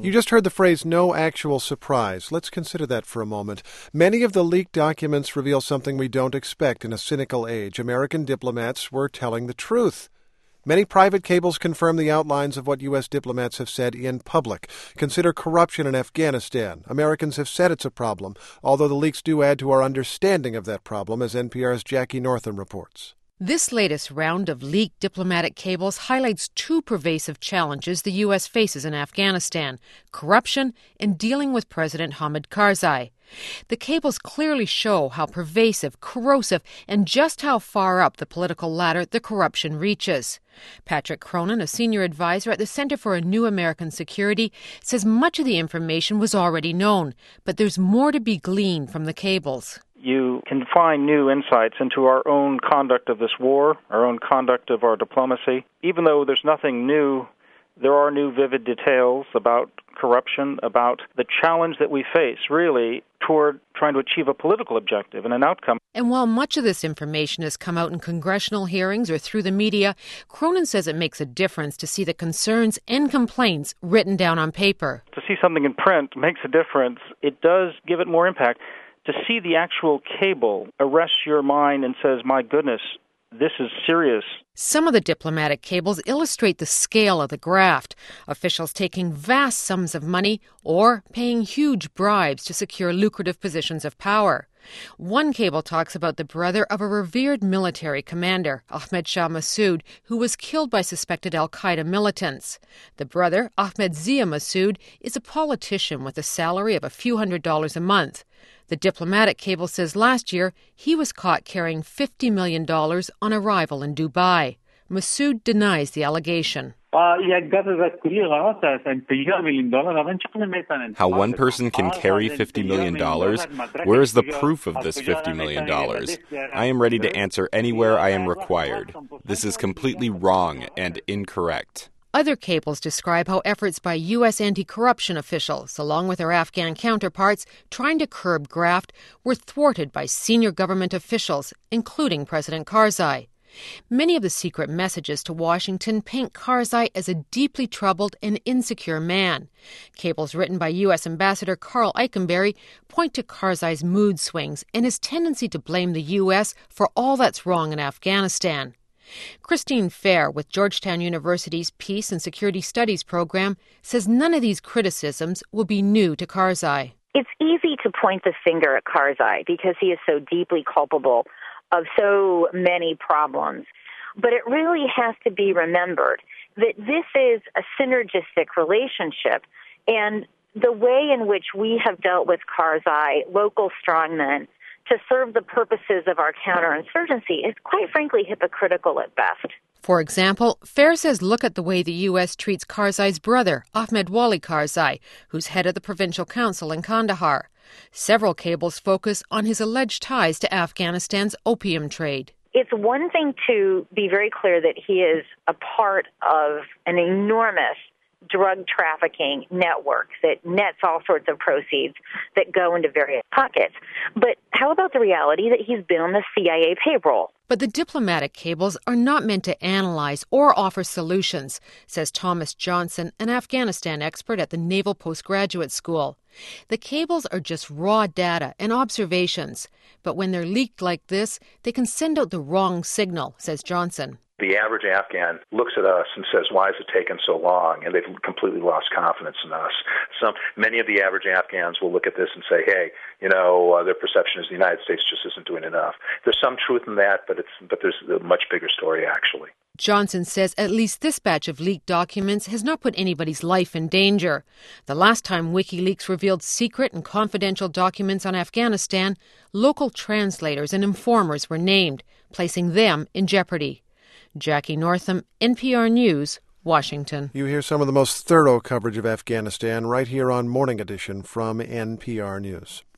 You just heard the phrase, no actual surprise. Let's consider that for a moment. Many of the leaked documents reveal something we don't expect in a cynical age. American diplomats were telling the truth. Many private cables confirm the outlines of what U.S. diplomats have said in public. Consider corruption in Afghanistan. Americans have said it's a problem, although the leaks do add to our understanding of that problem, as NPR's Jackie Northam reports. This latest round of leaked diplomatic cables highlights two pervasive challenges the U.S. faces in Afghanistan: corruption and dealing with President Hamid Karzai. The cables clearly show how pervasive, corrosive, and just how far up the political ladder the corruption reaches. Patrick Cronin, a senior advisor at the Center for a New American Security, says much of the information was already known, but there's more to be gleaned from the cables. You can find new insights into our own conduct of this war, our own conduct of our diplomacy. Even though there's nothing new, there are new vivid details about corruption, about the challenge that we face, really, toward trying to achieve a political objective and an outcome. And while much of this information has come out in congressional hearings or through the media, Cronin says it makes a difference to see the concerns and complaints written down on paper. To see something in print makes a difference. It does give it more impact. To see the actual cable arrests your mind and says, my goodness, this is serious. Some of the diplomatic cables illustrate the scale of the graft, officials taking vast sums of money or paying huge bribes to secure lucrative positions of power. One cable talks about the brother of a revered military commander, Ahmed Shah Massoud, who was killed by suspected al-Qaeda militants. The brother, Ahmed Zia Massoud, is a politician with a salary of a few $100s a month. The diplomatic cable says last year he was caught carrying $50 million on arrival in Dubai. Massoud denies the allegation. How one person can carry $50 million? Where is the proof of this $50 million? I am ready to answer anywhere I am required. This is completely wrong and incorrect. Other cables describe how efforts by U.S. anti-corruption officials, along with their Afghan counterparts trying to curb graft, were thwarted by senior government officials, including President Karzai. Many of the secret messages to Washington paint Karzai as a deeply troubled and insecure man. Cables written by U.S. Ambassador Carl Eikenberry point to Karzai's mood swings and his tendency to blame the U.S. for all that's wrong in Afghanistan. Christine Fair, with Georgetown University's Peace and Security Studies program, says none of these criticisms will be new to Karzai. It's easy to point the finger at Karzai because he is so deeply culpable of so many problems. But it really has to be remembered that this is a synergistic relationship, and the way in which we have dealt with Karzai, local strongmen, to serve the purposes of our counterinsurgency is quite frankly hypocritical at best. For example, Fair says look at the way the U.S. treats Karzai's brother, Ahmed Wali Karzai, who's head of the provincial council in Kandahar. Several cables focus on his alleged ties to Afghanistan's opium trade. It's one thing to be very clear that he is a part of an enormous drug trafficking network that nets all sorts of proceeds that go into various pockets. But how about the reality that he's been on the CIA payroll? But the diplomatic cables are not meant to analyze or offer solutions, says Thomas Johnson, an Afghanistan expert at the Naval Postgraduate School. The cables are just raw data and observations. But when they're leaked like this, they can send out the wrong signal, says Johnson. The average Afghan looks at us and says, why has it taken so long? And they've completely lost confidence in us. Many of the average Afghans will look at this and say, hey, their perception is the United States just isn't doing enough. There's some truth in that, but there's a much bigger story, actually. Johnson says at least this batch of leaked documents has not put anybody's life in danger. The last time WikiLeaks revealed secret and confidential documents on Afghanistan, local translators and informers were named, placing them in jeopardy. Jackie Northam, NPR News, Washington. You hear some of the most thorough coverage of Afghanistan right here on Morning Edition from NPR News.